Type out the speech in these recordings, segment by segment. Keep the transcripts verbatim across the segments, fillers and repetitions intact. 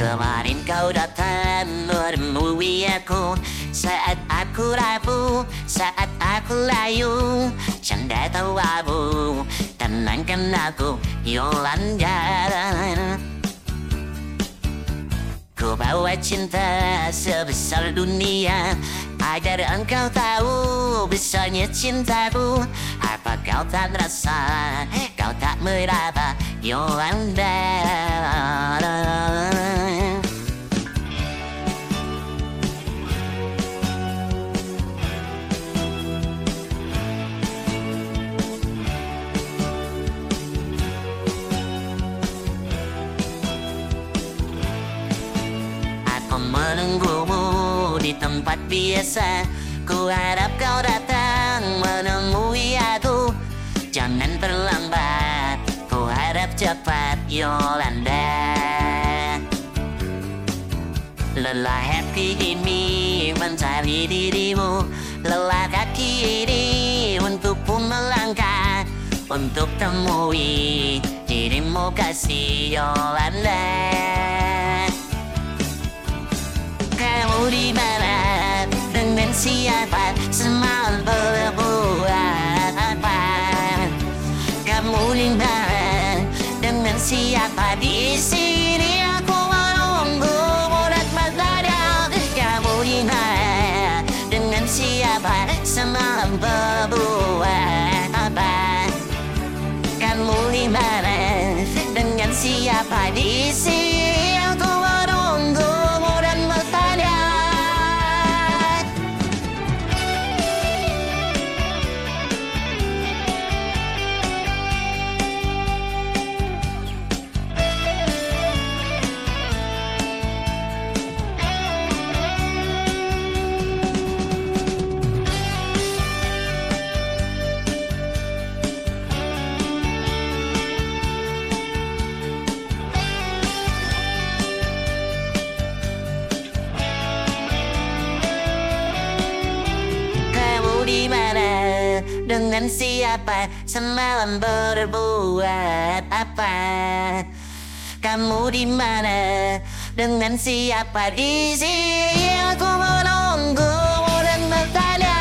Kemarin kau datang menemui aku saat aku rapuh, saat aku layu. Canda tawamu tenangkan aku, Yolanda. Ku bawa cinta sebesar dunia agar engkau tahu besarnya cintaku. Apa kau tak merasa, kau tak meraba, Yolanda. Menunggumu di tempat biasa, ku harap kau datang menemui aku. Jangan terlambat, ku harap cepat, Yolanda. Lelah hati ini mencari dirimu, lelah kaki ini untuk pun melangkah, untuk temui dirimu kasih, Yolanda. Kamu di mana, dengan siapa, semalam berbuat apa? Kamu di mana, dengan siapa, di sini aku menunggu murat matanya. Kamu di mana, dengan siapa, semalam berbuat apa? Kamu di mana, dengan siapa, di sini aku menunggu murat matanya. Di mana, dengan siapa, semalam berbuat apa? Kamu di mana, dengan siapa, di sini aku menunggu dan bertanya.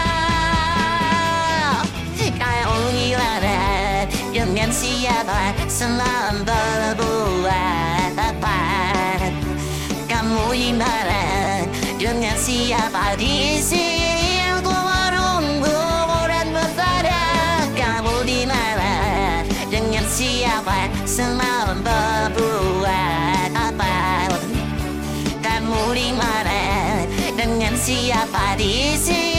Kamu di mana, dengan siapa, semalam berbuat apa? Kamu di mana, dengan siapa, di sini aku siapa, semalam berbuat apa? Kamu di mana, dengan siapa, di sini